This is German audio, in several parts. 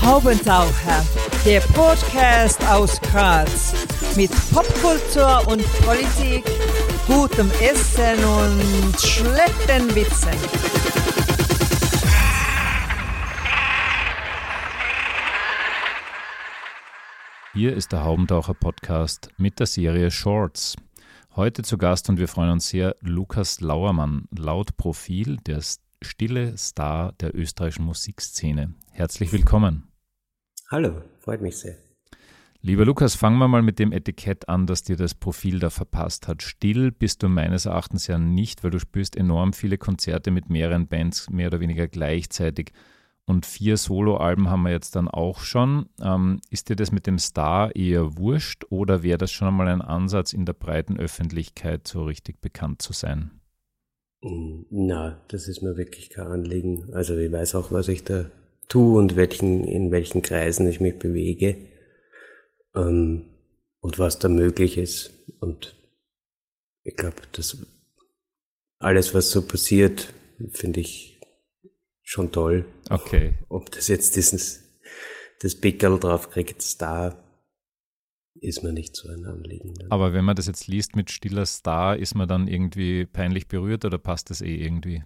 Haubentaucher, der Podcast aus Graz mit Popkultur und Politik, gutem Essen und schlechten Witzen. Hier ist der Haubentaucher-Podcast mit der Serie Shorts. Heute zu Gast und wir freuen uns sehr, Lukas Lauermann, laut Profil der stille Star der österreichischen Musikszene. Herzlich willkommen. Hallo, freut mich sehr. Lieber Lukas, fangen wir mal mit dem Etikett an, das dir das Profil da verpasst hat. Still bist du meines Erachtens ja nicht, weil du spielst enorm viele Konzerte mit mehreren Bands, mehr oder weniger gleichzeitig. Und 4 Soloalben haben wir jetzt dann auch schon. Ist dir das mit dem Star eher wurscht oder wäre das schon einmal ein Ansatz, in der breiten Öffentlichkeit so richtig bekannt zu sein? Na, das ist mir wirklich kein Anliegen. Also ich weiß auch, was ich da tue und in welchen Kreisen ich mich bewege und was da möglich ist. Und ich glaube, dass alles, was so passiert, finde ich schon toll. Okay. Ob das jetzt das Pickerl drauf kriegt, Star, ist mir nicht so ein Anliegen. Aber wenn man das jetzt liest mit stiller Star, ist man dann irgendwie peinlich berührt oder passt das irgendwie?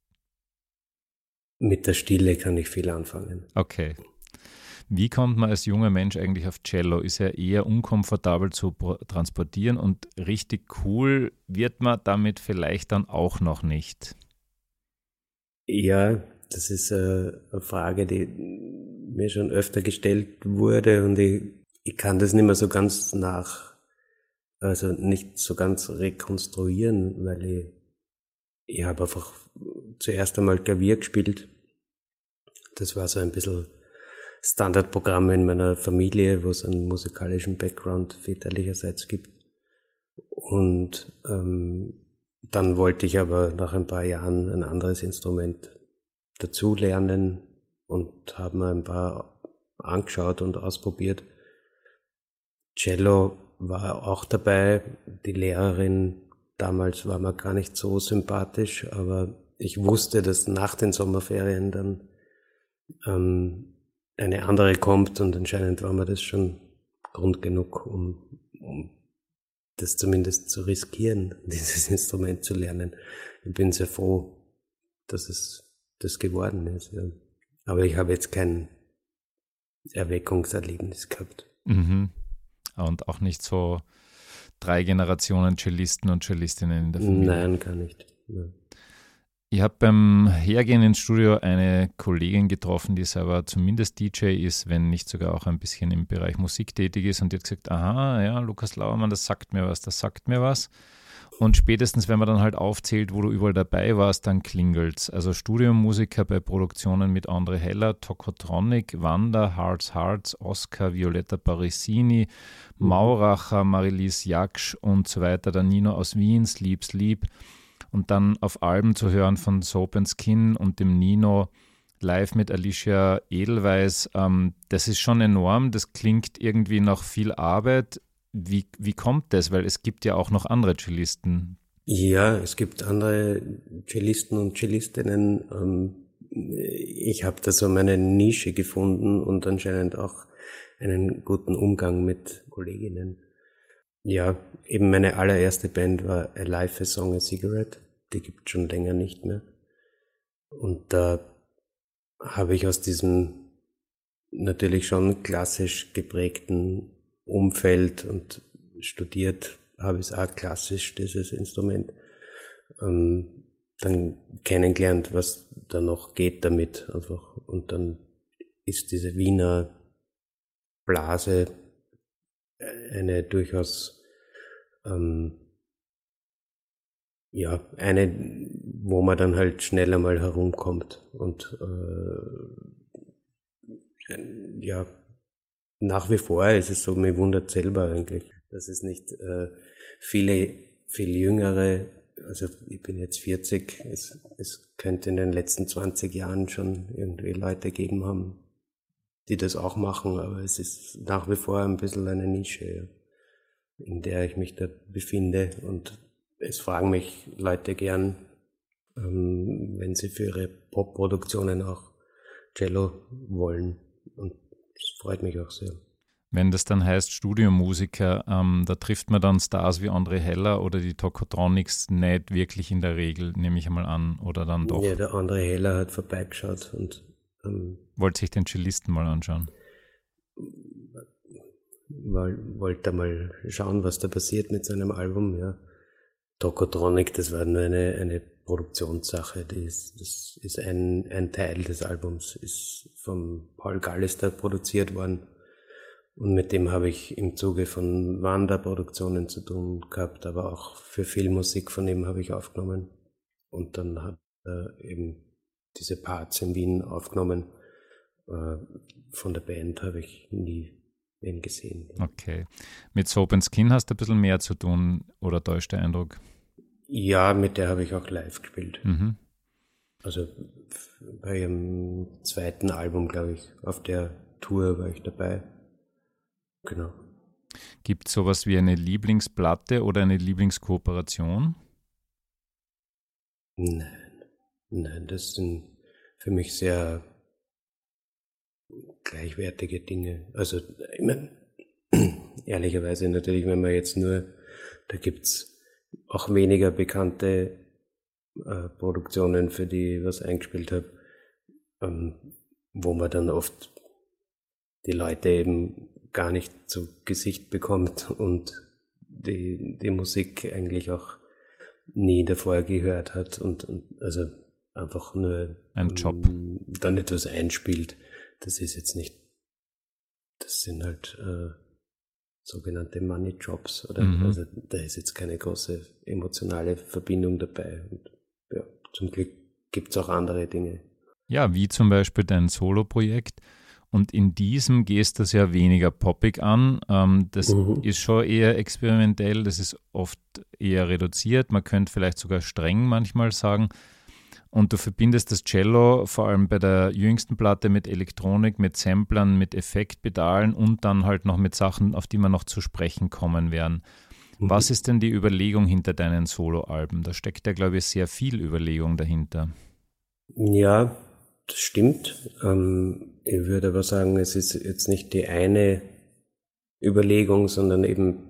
Mit der Stille kann ich viel anfangen. Okay. Wie kommt man als junger Mensch eigentlich auf Cello? Ist ja eher unkomfortabel zu transportieren und richtig cool wird man damit vielleicht dann auch noch nicht. Ja, das ist eine Frage, die mir schon öfter gestellt wurde und ich kann das nicht mehr so ganz also nicht so ganz rekonstruieren, weil ich habe einfach zuerst einmal Klavier gespielt. Das war so ein bisschen Standardprogramm in meiner Familie, wo es einen musikalischen Background väterlicherseits gibt. Und dann wollte ich aber nach ein paar Jahren ein anderes Instrument dazu lernen und habe mir ein paar angeschaut und ausprobiert. Cello war auch dabei. Die Lehrerin damals war mir gar nicht so sympathisch, aber ich wusste, dass nach den Sommerferien dann eine andere kommt und anscheinend war mir das schon Grund genug, um das zumindest zu riskieren, dieses Instrument zu lernen. Ich bin sehr froh, dass es das geworden ist. Ja. Aber ich habe jetzt kein Erweckungserlebnis gehabt. Mhm. Und auch nicht so 3 Generationen Cellisten und Cellistinnen in der Familie? Nein, gar nicht. Ja. Ich habe beim Hergehen ins Studio eine Kollegin getroffen, die selber zumindest DJ ist, wenn nicht sogar auch ein bisschen im Bereich Musik tätig ist und die hat gesagt, aha, ja, Lukas Lauermann, das sagt mir was. Und spätestens, wenn man dann halt aufzählt, wo du überall dabei warst, dann klingelt's. Also Studiomusiker bei Produktionen mit André Heller, Tokotronic, Wanda, Hearts, Oscar, Violetta Parisini, Mauracher, Marilise Jaksch und so weiter, der Nino aus Wien, Sleep. Und dann auf Alben zu hören von Soap & Skin und dem Nino live mit Alicia Edelweiss, das ist schon enorm, das klingt irgendwie nach viel Arbeit. Wie kommt das? Weil es gibt ja auch noch andere Cellisten. Ja, es gibt andere Cellisten und Cellistinnen. Ich habe da so meine Nische gefunden und anscheinend auch einen guten Umgang mit Kolleginnen. Ja, eben meine allererste Band war A Life, A Song, A Cigarette. Die gibt schon länger nicht mehr. Und da habe ich aus diesem natürlich schon klassisch geprägten Umfeld und studiert habe ich es auch klassisch, dieses Instrument, dann kennengelernt, was da noch geht damit einfach. Und dann ist diese Wiener Blase eine durchaus eine, wo man dann halt schnell einmal herumkommt und nach wie vor ist es so, mich wundert selber eigentlich, dass es nicht viel jüngere, also ich bin jetzt 40, es könnte in den letzten 20 Jahren schon irgendwie Leute gegeben haben, die das auch machen, aber es ist nach wie vor ein bisschen eine Nische, in der ich mich da befinde und es fragen mich Leute gern, wenn sie für ihre Pop-Produktionen auch Cello wollen. Und Das freut mich auch sehr. Wenn das dann heißt Studiomusiker, da trifft man dann Stars wie André Heller oder die Tokotronics nicht wirklich in der Regel, nehme ich einmal an, oder dann doch? Ja, der André Heller hat vorbeigeschaut und wollte sich den Cellisten mal anschauen. Wollte mal schauen, was da passiert mit seinem Album, ja. Tokotronic, das war nur eine Produktionssache, das ist ein Teil des Albums, ist von Paul Gallister produziert worden. Und mit dem habe ich im Zuge von Wanderproduktionen zu tun gehabt, aber auch für Filmmusik von ihm habe ich aufgenommen. Und dann hat er eben diese Parts in Wien aufgenommen. Von der Band habe ich nie wen gesehen. Okay. Mit Soap & Skin hast du ein bisschen mehr zu tun, oder täuscht der Eindruck? Ja, mit der habe ich auch live gespielt. Mhm. Also bei ihrem zweiten Album, glaube ich, auf der Tour war ich dabei. Genau. Gibt es sowas wie eine Lieblingsplatte oder eine Lieblingskooperation? Nein, das sind für mich sehr gleichwertige Dinge. Also, ich meine, ehrlicherweise natürlich, wenn man jetzt nur, da gibt's auch weniger bekannte Produktionen, für die ich was eingespielt habe, wo man dann oft die Leute eben gar nicht zu Gesicht bekommt und die Musik eigentlich auch nie davor gehört hat und also einfach nur ein Job dann etwas einspielt. Das ist jetzt nicht, das sind halt sogenannte Money Jobs oder also da ist jetzt keine große emotionale Verbindung dabei und ja, zum Glück gibt es auch andere Dinge. Ja, wie zum Beispiel dein Solo-Projekt. Und in diesem gehst du das ja weniger poppig an. Das ist schon eher experimentell, das ist oft eher reduziert. Man könnte vielleicht sogar streng manchmal sagen. Und du verbindest das Cello vor allem bei der jüngsten Platte mit Elektronik, mit Samplern, mit Effektpedalen und dann halt noch mit Sachen, auf die wir noch zu sprechen kommen werden. Was ist denn die Überlegung hinter deinen Soloalben? Da steckt ja, glaube ich, sehr viel Überlegung dahinter. Ja, das stimmt. Ich würde aber sagen, es ist jetzt nicht die eine Überlegung, sondern eben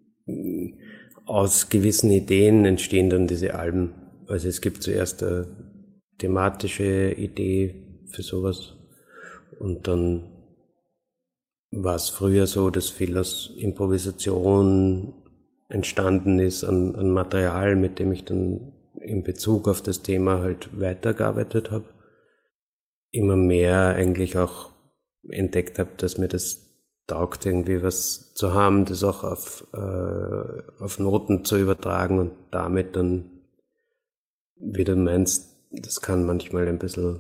aus gewissen Ideen entstehen dann diese Alben. Also es gibt zuerst eine thematische Idee für sowas und dann war es früher so, dass viel aus Improvisation entstanden ist an Material, mit dem ich dann in Bezug auf das Thema halt weitergearbeitet habe. Immer mehr eigentlich auch entdeckt habe, dass mir das taugt, irgendwie was zu haben, das auch auf Noten zu übertragen und damit dann, wie du meinst, das kann manchmal ein bisschen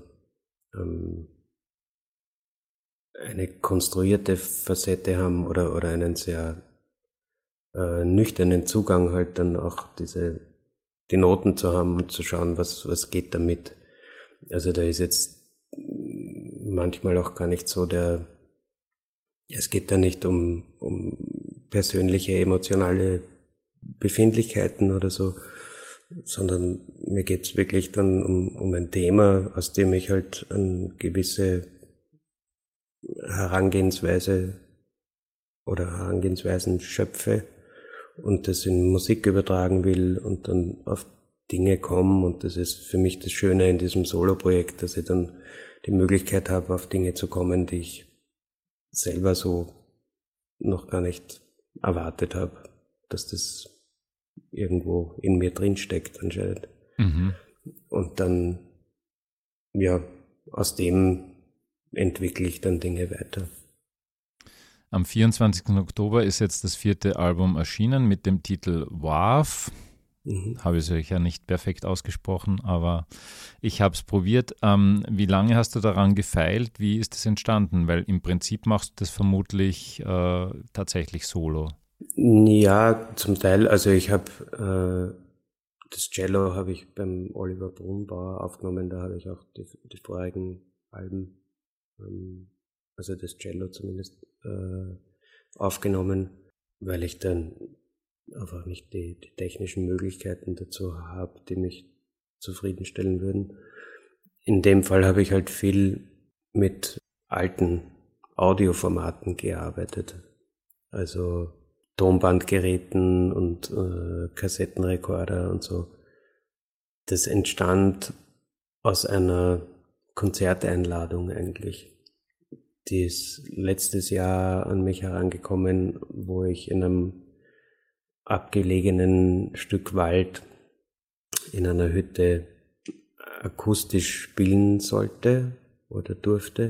eine konstruierte Facette haben oder einen sehr nüchternen Zugang halt dann auch die Noten zu haben und zu schauen, was geht damit. Also da ist jetzt manchmal auch gar nicht so es geht da nicht um persönliche, emotionale Befindlichkeiten oder so, sondern mir geht's wirklich dann um ein Thema, aus dem ich halt eine gewisse Herangehensweise oder Herangehensweisen schöpfe und das in Musik übertragen will und dann auf Dinge komme und das ist für mich das Schöne in diesem Solo-Projekt, dass ich dann die Möglichkeit habe, auf Dinge zu kommen, die ich selber so noch gar nicht erwartet habe, dass das irgendwo in mir drin steckt anscheinend. Und dann, ja, aus dem entwickle ich dann Dinge weiter. Am 24. Oktober ist jetzt das 4. Album erschienen mit dem Titel WAV. Habe ich sicher nicht perfekt ausgesprochen, aber ich habe es probiert. Wie lange hast du daran gefeilt? Wie ist das entstanden? Weil im Prinzip machst du das vermutlich tatsächlich solo. Ja, zum Teil. Also ich habe das Cello habe ich beim Oliver Brunbauer aufgenommen. Da habe ich auch die vorigen Alben, also das Cello zumindest, aufgenommen, weil ich dann einfach nicht die technischen Möglichkeiten dazu habe, die mich zufriedenstellen würden. In dem Fall habe ich halt viel mit alten Audioformaten gearbeitet. Also Tonbandgeräten und Kassettenrekorder und so. Das entstand aus einer Konzerteinladung eigentlich. Die ist letztes Jahr an mich herangekommen, wo ich in einem abgelegenen Stück Wald in einer Hütte akustisch spielen sollte oder durfte.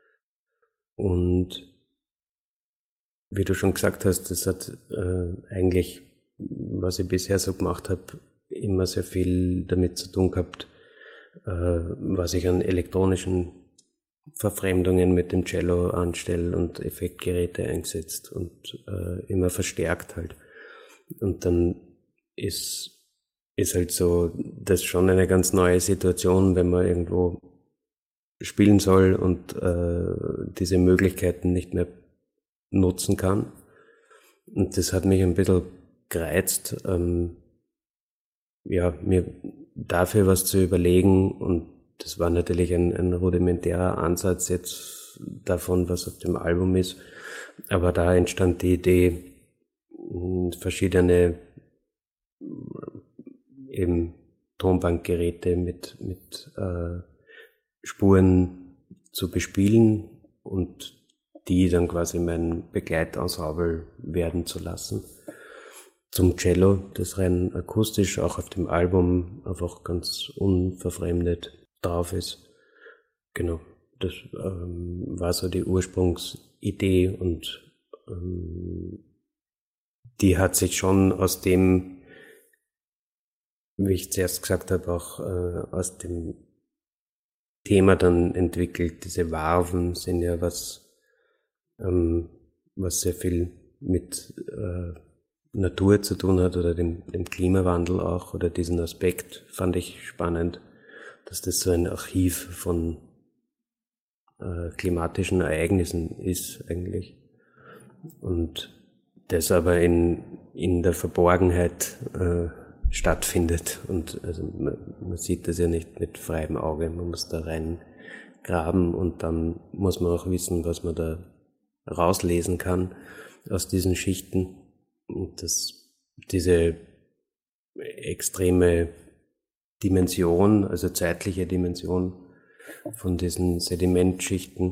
Und wie du schon gesagt hast, das hat eigentlich, was ich bisher so gemacht habe, immer sehr viel damit zu tun gehabt, was ich an elektronischen Verfremdungen mit dem Cello anstelle und Effektgeräte eingesetzt und immer verstärkt halt. Und dann ist halt so, das ist schon eine ganz neue Situation, wenn man irgendwo spielen soll und diese Möglichkeiten nicht mehr nutzen kann. Und das hat mich ein bisschen gereizt, mir dafür was zu überlegen. Und das war natürlich ein rudimentärer Ansatz jetzt davon, was auf dem Album ist. Aber da entstand die Idee, verschiedene eben Tonbandgeräte mit Spuren zu bespielen und die dann quasi mein Begleitensemble werden zu lassen. Zum Cello, das rein akustisch auch auf dem Album einfach ganz unverfremdet drauf ist. Genau, das war so die Ursprungsidee und die hat sich schon aus dem, wie ich zuerst gesagt habe, auch aus dem Thema dann entwickelt. Diese Varven sind ja was sehr viel mit Natur zu tun hat oder dem Klimawandel auch, oder diesen Aspekt fand ich spannend, dass das so ein Archiv von klimatischen Ereignissen ist eigentlich. Und das aber in der Verborgenheit stattfindet. Und also man sieht das ja nicht mit freiem Auge, man muss da rein graben und dann muss man auch wissen, was man da rauslesen kann aus diesen Schichten. Und diese extreme Dimension, also zeitliche Dimension von diesen Sedimentschichten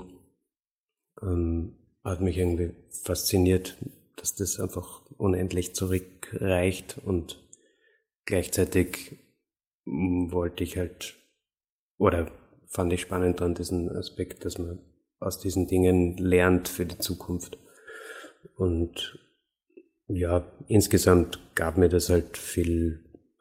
hat mich irgendwie fasziniert, dass das einfach unendlich zurückreicht, und gleichzeitig wollte ich halt, oder fand ich spannend an diesen Aspekt, dass man aus diesen Dingen lernt für die Zukunft. Und ja, insgesamt gab mir das halt viel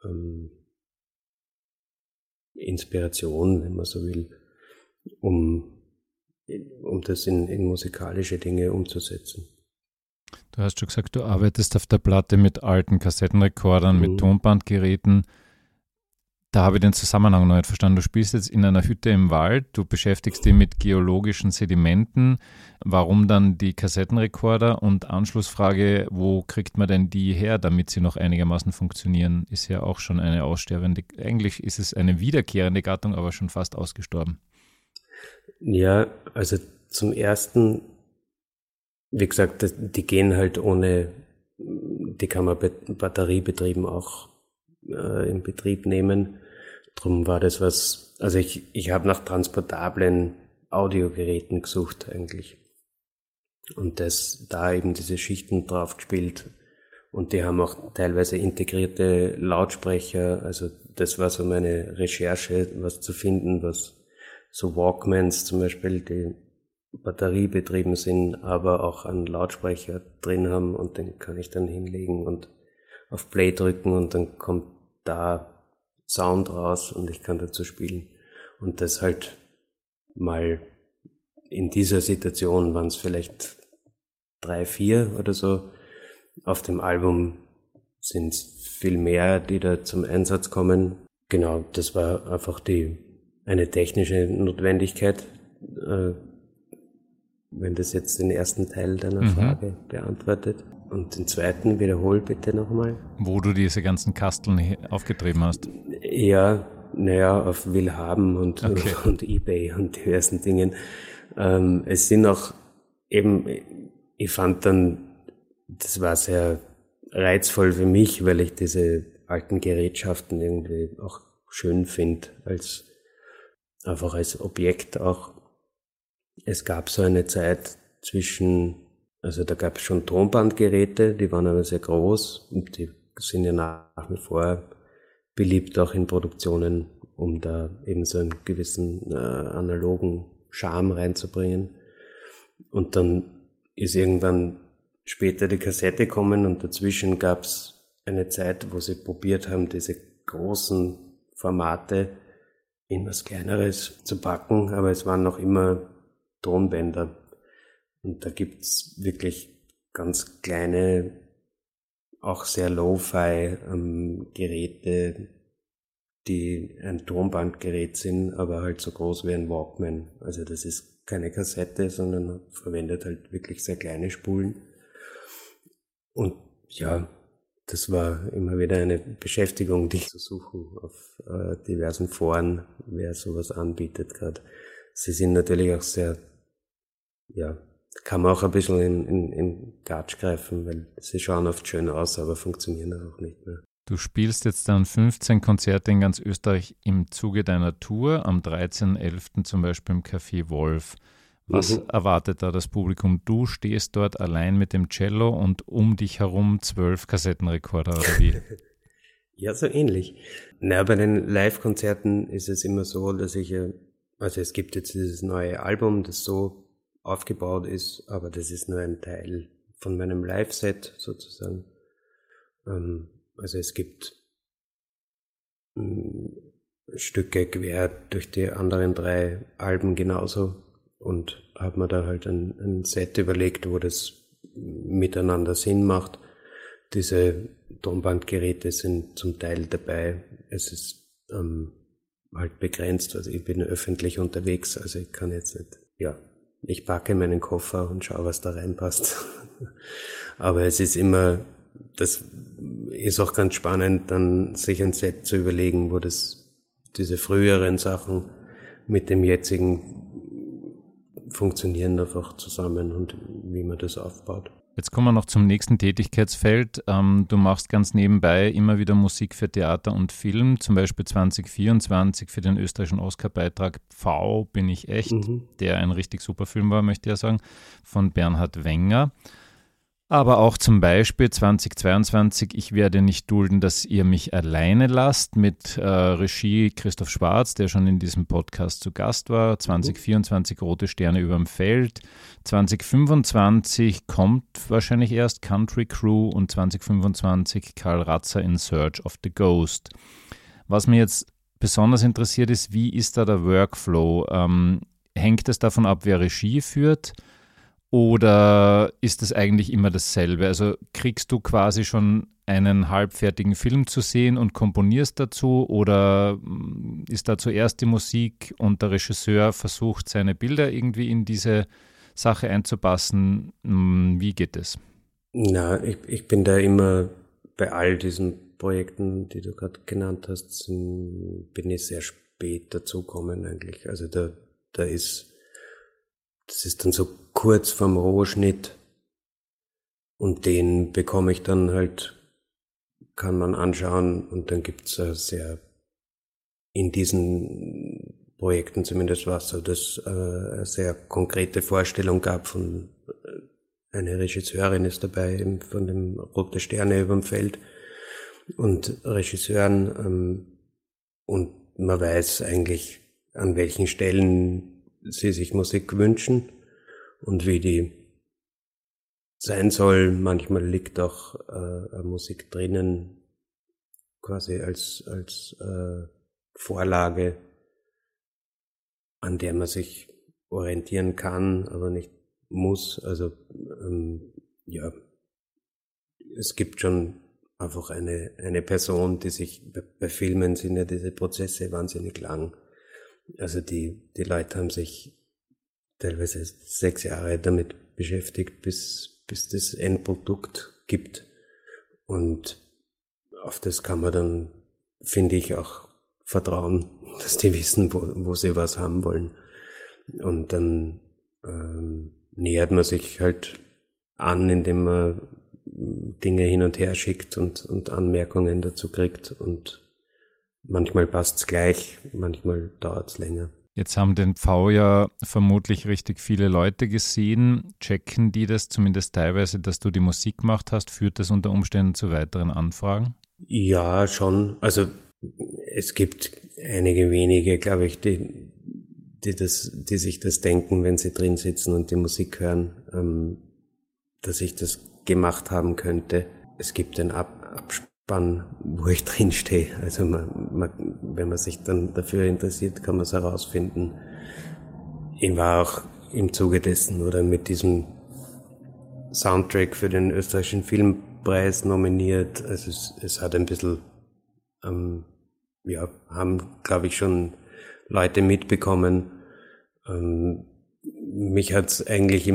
Inspiration, wenn man so will, um das in musikalische Dinge umzusetzen. Du hast schon gesagt, du arbeitest auf der Platte mit alten Kassettenrekordern, mit Tonbandgeräten. Da habe ich den Zusammenhang noch nicht verstanden. Du spielst jetzt in einer Hütte im Wald, du beschäftigst dich mit geologischen Sedimenten. Warum dann die Kassettenrekorder? Und Anschlussfrage, wo kriegt man denn die her, damit sie noch einigermaßen funktionieren? Ist ja auch schon eine aussterbende, eigentlich ist es eine wiederkehrende Gattung, aber schon fast ausgestorben. Ja, also zum Ersten, wie gesagt, die gehen halt ohne, die kann man batteriebetrieben auch in Betrieb nehmen. Drum war das was, also ich habe nach transportablen Audiogeräten gesucht eigentlich. Und da eben diese Schichten drauf gespielt. Und die haben auch teilweise integrierte Lautsprecher. Also das war so meine Recherche, was zu finden, was so Walkmans zum Beispiel, die batteriebetrieben sind, aber auch einen Lautsprecher drin haben, und den kann ich dann hinlegen und auf Play drücken und dann kommt da Sound raus und ich kann dazu spielen. Und das halt mal in dieser Situation waren es vielleicht 3, 4 oder so. Auf dem Album sind es viel mehr, die da zum Einsatz kommen. Genau, das war einfach eine technische Notwendigkeit, wenn das jetzt den ersten Teil deiner Frage beantwortet. Und den zweiten wiederhol bitte nochmal. Wo du diese ganzen Kasteln aufgetrieben hast? Ja, auf Willhaben und eBay und diversen Dingen. Es sind auch eben, ich fand dann, das war sehr reizvoll für mich, weil ich diese alten Gerätschaften irgendwie auch schön finde, einfach als Objekt auch. Es gab so eine Zeit also da gab es schon Tonbandgeräte, die waren aber sehr groß und die sind ja nach wie vor beliebt auch in Produktionen, um da eben so einen gewissen analogen Charme reinzubringen. Und dann ist irgendwann später die Kassette gekommen und dazwischen gab es eine Zeit, wo sie probiert haben, diese großen Formate in was Kleineres zu packen, aber es waren noch immer Tonbänder. Und da gibt's wirklich ganz kleine, auch sehr Lo-Fi Geräte, die ein Tonbandgerät sind, aber halt so groß wie ein Walkman. Also das ist keine Kassette, sondern verwendet halt wirklich sehr kleine Spulen. Und ja, das war immer wieder eine Beschäftigung, dich zu suchen auf diversen Foren, wer sowas anbietet gerade. Sie sind natürlich auch sehr, ja, kann man auch ein bisschen in Gatsch greifen, weil sie schauen oft schön aus, aber funktionieren auch nicht mehr. Du spielst jetzt dann 15 Konzerte in ganz Österreich im Zuge deiner Tour, am 13.11. zum Beispiel im Café Wolf. Was erwartet da das Publikum? Du stehst dort allein mit dem Cello und um dich herum 12 Kassettenrekorder oder wie? Ja, so ähnlich. Na, bei den Live-Konzerten ist es immer so, dass also es gibt jetzt dieses neue Album, das so aufgebaut ist, aber das ist nur ein Teil von meinem Live-Set sozusagen. Also es gibt Stücke quer durch die anderen 3 Alben genauso und habe mir da halt ein Set überlegt, wo das miteinander Sinn macht. Diese Tonbandgeräte sind zum Teil dabei. Es ist halt begrenzt, also ich bin öffentlich unterwegs, also ich kann jetzt nicht, ich packe meinen Koffer und schaue, was da reinpasst. Aber es ist immer, das ist auch ganz spannend, dann sich ein Set zu überlegen, wo diese früheren Sachen mit dem jetzigen funktionieren einfach zusammen und wie man das aufbaut. Jetzt kommen wir noch zum nächsten Tätigkeitsfeld. Du machst ganz nebenbei immer wieder Musik für Theater und Film, zum Beispiel 2024 für den österreichischen Oscar-Beitrag V bin ich echt, der ein richtig super Film war, möchte ich ja sagen, von Bernhard Wenger. Aber auch zum Beispiel 2022, ich werde nicht dulden, dass ihr mich alleine lasst, mit Regie Christoph Schwarz, der schon in diesem Podcast zu Gast war. 2024 Rote Sterne überm Feld. 2025 kommt wahrscheinlich erst Country Crew und 2025 Karl Ratzer in Search of the Ghost. Was mir jetzt besonders interessiert ist, wie ist da der Workflow? Hängt es davon ab, wer Regie führt? Oder ist es eigentlich immer dasselbe? Also kriegst du quasi schon einen halbfertigen Film zu sehen und komponierst dazu? Oder ist da zuerst die Musik und der Regisseur versucht, seine Bilder irgendwie in diese Sache einzupassen? Wie geht es? Na, ich bin da immer bei all diesen Projekten, die du gerade genannt hast, bin ich sehr spät dazugekommen eigentlich. Also das ist dann so kurz vorm Rohschnitt und den bekomme ich dann halt, kann man anschauen und dann gibt's in diesen Projekten zumindest was so, dass eine sehr konkrete Vorstellung gab von, eine Regisseurin ist dabei, von dem Rote Sterne überm Feld und Regisseuren und man weiß eigentlich, an welchen Stellen sie sich Musik wünschen und wie die sein soll. Manchmal liegt auch Musik drinnen, quasi als Vorlage, an der man sich orientieren kann, aber nicht muss. Also es gibt schon einfach eine Person, die sich, bei Filmen sind ja diese Prozesse wahnsinnig lang. Also die Leute haben sich teilweise 6 Jahre damit beschäftigt, bis das Endprodukt gibt. Und auf das kann man dann, finde ich, auch vertrauen, dass die wissen, wo sie was haben wollen. Und dann nähert man sich halt an, indem man Dinge hin und her schickt und Anmerkungen dazu kriegt und manchmal passt's gleich, manchmal dauert's länger. Jetzt haben den Pfau ja vermutlich richtig viele Leute gesehen. Checken die das zumindest teilweise, dass du die Musik gemacht hast? Führt das unter Umständen zu weiteren Anfragen? Ja, schon. Also es gibt einige wenige, glaube ich, die sich das denken, wenn sie drin sitzen und die Musik hören, dass ich das gemacht haben könnte. Es gibt den Abspann, wo ich drin stehe. Also wenn man sich dann dafür interessiert, kann man es herausfinden. Ich war auch im Zuge dessen oder mit diesem Soundtrack für den österreichischen Filmpreis nominiert. Also es hat ein bisschen, haben, glaube ich, schon Leute mitbekommen. Mich hat's eigentlich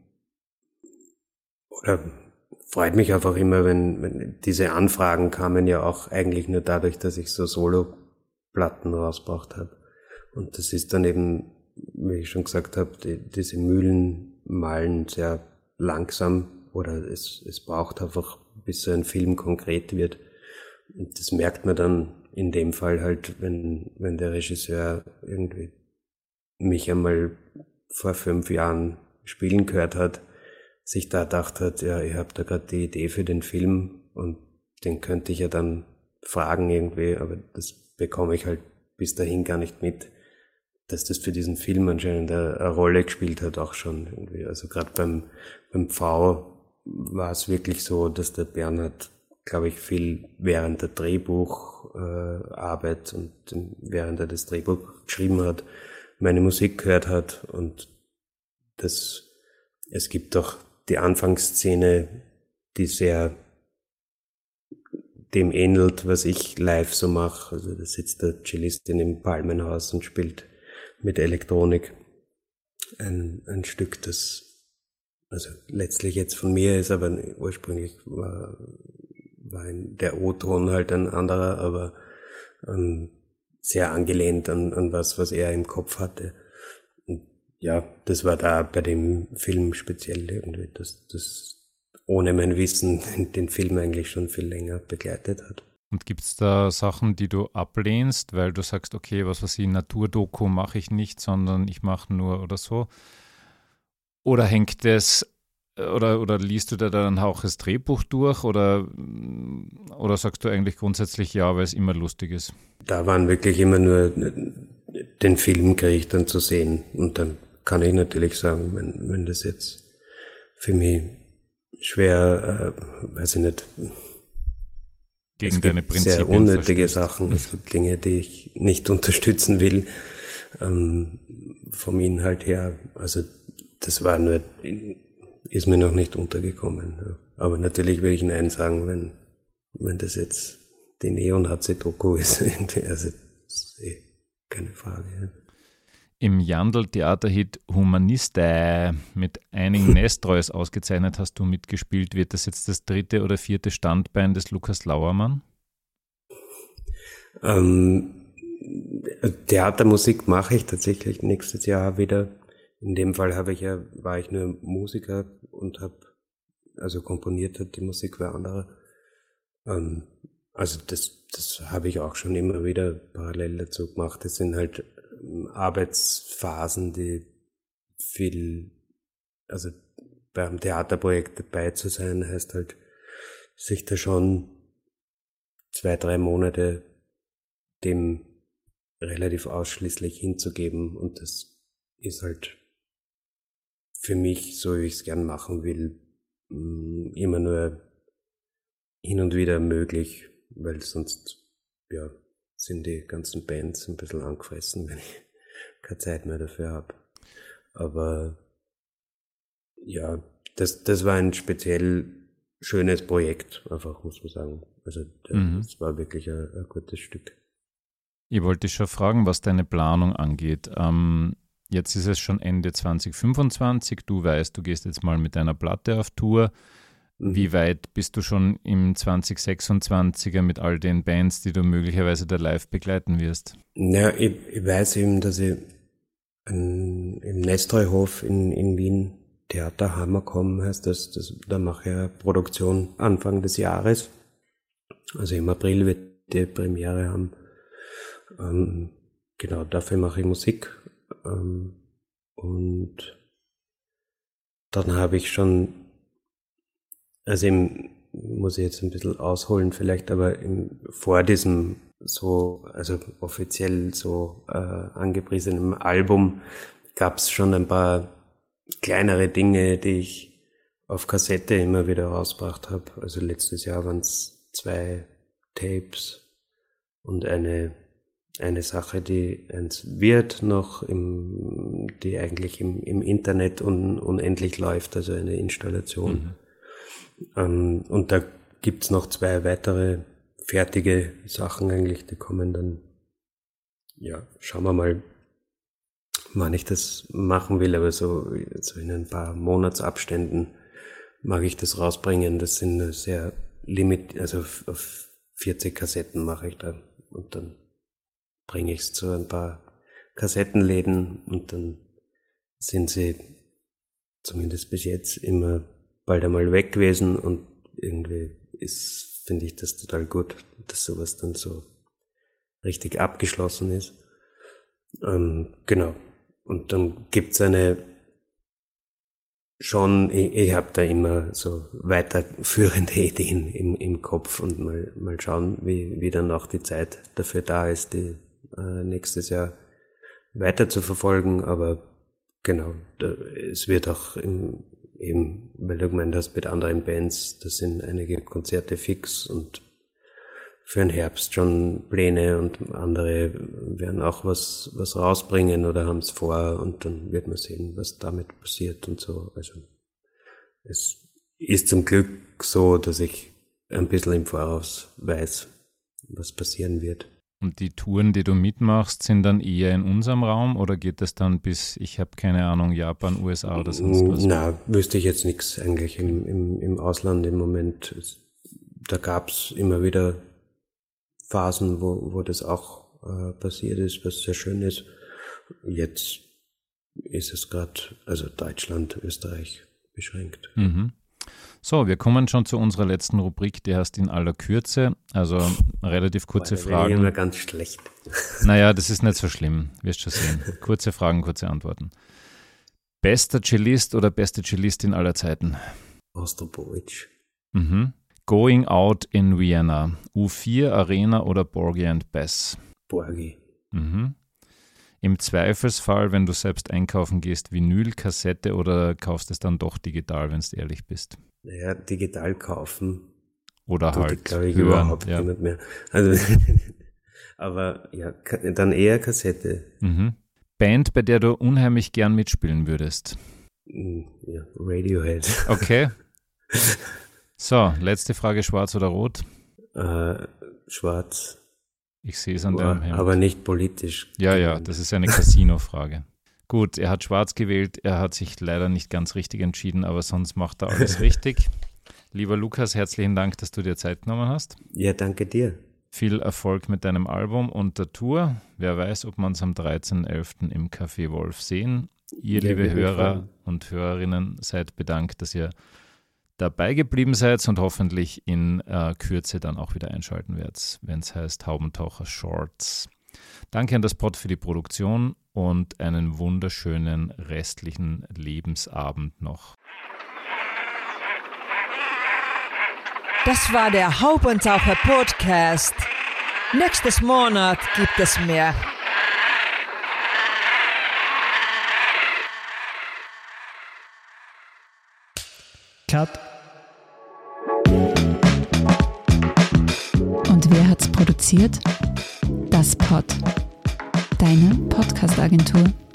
freut mich einfach immer, wenn diese Anfragen kamen, ja auch eigentlich nur dadurch, dass ich so Solo-Platten rausgebracht habe. Und das ist dann eben, wie ich schon gesagt habe, diese Mühlen malen sehr langsam oder es braucht einfach, bis so ein Film konkret wird. Und das merkt man dann in dem Fall halt, wenn der Regisseur irgendwie mich einmal vor 5 Jahren spielen gehört hat, sich da gedacht hat, ja, ich habe da gerade die Idee für den Film und den könnte ich ja dann fragen irgendwie, aber das bekomme ich halt bis dahin gar nicht mit, dass das für diesen Film anscheinend eine Rolle gespielt hat auch schon irgendwie. Also gerade beim Pfau war es wirklich so, dass der Bernhard, glaube ich, viel während der Drehbucharbeit und während er das Drehbuch geschrieben hat, meine Musik gehört hat und es gibt auch die Anfangsszene, die sehr dem ähnelt, was ich live so mache. Also da sitzt der Cellist in einem Palmenhaus und spielt mit Elektronik ein Stück, das also letztlich jetzt von mir ist, aber ursprünglich war der O-Ton halt ein anderer, aber sehr angelehnt an was er im Kopf hatte. Ja, das war da bei dem Film speziell irgendwie, dass das ohne mein Wissen den Film eigentlich schon viel länger begleitet hat. Und gibt es da Sachen, die du ablehnst, weil du sagst, okay, was weiß ich, Naturdoku mache ich nicht, sondern ich mache nur oder so? Oder hängt das, oder liest du da dann auch das Drehbuch durch oder sagst du eigentlich grundsätzlich ja, weil es immer lustig ist? Da waren wirklich immer nur, den Film kriege ich dann zu sehen und dann kann ich natürlich sagen, wenn das jetzt für mich schwer, weiß ich nicht, gegen deine Prinzipien sehr unnötige Sachen, es gibt Dinge, die ich nicht unterstützen will, vom Inhalt her, also das war nur, ist mir noch nicht untergekommen, ja. Aber natürlich will ich Nein sagen, wenn das jetzt die Neonazi-Doku ist, also das ist keine Frage, ja. Im Jandl-Theaterhit Humaniste mit einigen Nestreus ausgezeichnet hast du mitgespielt. Wird das jetzt das 3. oder 4. Standbein des Lukas Lauermann? Theatermusik mache ich tatsächlich nächstes Jahr wieder. In dem Fall war ich nur Musiker und habe also komponiert hat, die Musik war andere. Also das habe ich auch schon immer wieder parallel dazu gemacht. Das sind halt Arbeitsphasen, die also beim Theaterprojekt dabei zu sein, heißt halt, sich da schon 2-3 Monate dem relativ ausschließlich hinzugeben und das ist halt für mich, so wie ich es gern machen will, immer nur hin und wieder möglich, weil sonst, ja, sind die ganzen Bands ein bisschen angefressen, wenn ich keine Zeit mehr dafür habe. Aber ja, das war ein speziell schönes Projekt, einfach, muss man sagen. Also das war wirklich ein gutes Stück. Ich wollte dich schon fragen, was deine Planung angeht. Jetzt ist es schon Ende 2025. Du weißt, du gehst jetzt mal mit deiner Platte auf Tour. Wie weit bist du schon im 2026er mit all den Bands, die du möglicherweise da live begleiten wirst? Ja, ich weiß eben, dass ich im Nestreuhof in Wien Theater Hammercom heißt das. Da mache ich eine Produktion Anfang des Jahres. Also im April wird die Premiere haben. Genau, dafür mache ich Musik. Und dann habe ich schon, also muss ich jetzt ein bisschen ausholen vielleicht, aber vor diesem also offiziell so angepriesenen Album gab es schon ein paar kleinere Dinge, die ich auf Kassette immer wieder rausgebracht habe. Also letztes Jahr waren es 2 Tapes und eine Sache, die eins wird noch, die eigentlich im Internet unendlich läuft, also eine Installation. Und da gibt's noch 2 weitere fertige Sachen eigentlich, die kommen dann, ja, schauen wir mal, wann ich das machen will, aber so in ein paar Monatsabständen mag ich das rausbringen. Das sind sehr also auf 40 Kassetten mache ich da und dann bringe ich es zu ein paar Kassettenläden und dann sind sie zumindest bis jetzt immer bald einmal weg gewesen und irgendwie finde ich das total gut, dass sowas dann so richtig abgeschlossen ist. Genau. Und dann gibt's ich habe da immer so weiterführende Ideen im Kopf und mal schauen, wie dann auch die Zeit dafür da ist, die nächstes Jahr weiter zu verfolgen, aber genau, es wird auch eben, weil du gemeint hast, mit anderen Bands, da sind einige Konzerte fix und für den Herbst schon Pläne und andere werden auch was rausbringen oder haben es vor und dann wird man sehen, was damit passiert und so. Also es ist zum Glück so, dass ich ein bisschen im Voraus weiß, was passieren wird. Und die Touren, die du mitmachst, sind dann eher in unserem Raum oder geht das dann bis, ich habe keine Ahnung, Japan, USA oder sonst was? Na, wüsste ich jetzt nichts eigentlich im Ausland im Moment. Da gab's immer wieder Phasen, wo das auch passiert ist, was sehr schön ist. Jetzt ist es gerade, also Deutschland, Österreich beschränkt. Mhm. So, wir kommen schon zu unserer letzten Rubrik, die heißt in aller Kürze, also relativ kurze Fragen. Immer ganz schlecht. Naja, das ist nicht so schlimm, wirst schon sehen. Kurze Fragen, kurze Antworten. Bester Cellist oder beste Cellistin aller Zeiten? Rostropovich. Mhm. Going Out in Vienna, U4, Arena oder Porgy and Bess? Porgy. Mhm. Im Zweifelsfall, wenn du selbst einkaufen gehst, Vinyl, Kassette oder kaufst es dann doch digital, wenn du ehrlich bist? Naja, digital kaufen. Oder halt glaube ich hören, überhaupt ja. nicht mehr. Also, aber ja, dann eher Kassette. Mhm. Band, bei der du unheimlich gern mitspielen würdest? Ja, Radiohead. Okay. So, letzte Frage, schwarz oder rot? Schwarz. Ich sehe es an deinem Hemd. Aber nicht politisch. Ja, das ist eine Casino-Frage. Gut, er hat schwarz gewählt, er hat sich leider nicht ganz richtig entschieden, aber sonst macht er alles richtig. Lieber Lukas, herzlichen Dank, dass du dir Zeit genommen hast. Ja, danke dir. Viel Erfolg mit deinem Album und der Tour. Wer weiß, ob wir uns am 13.11. im Café Wolf sehen. Ihr, Ja, liebe Hörer und Hörerinnen, seid bedankt, dass ihr dabei geblieben seid und hoffentlich in Kürze dann auch wieder einschalten werdet, wenn es heißt Haubentaucher Shorts. Danke an das Pod für die Produktion und einen wunderschönen restlichen Lebensabend noch. Das war der Haubentaucher Podcast. Nächstes Monat gibt es mehr. Cut. Und wer hat's produziert? Das Pod. Deine Podcast-Agentur.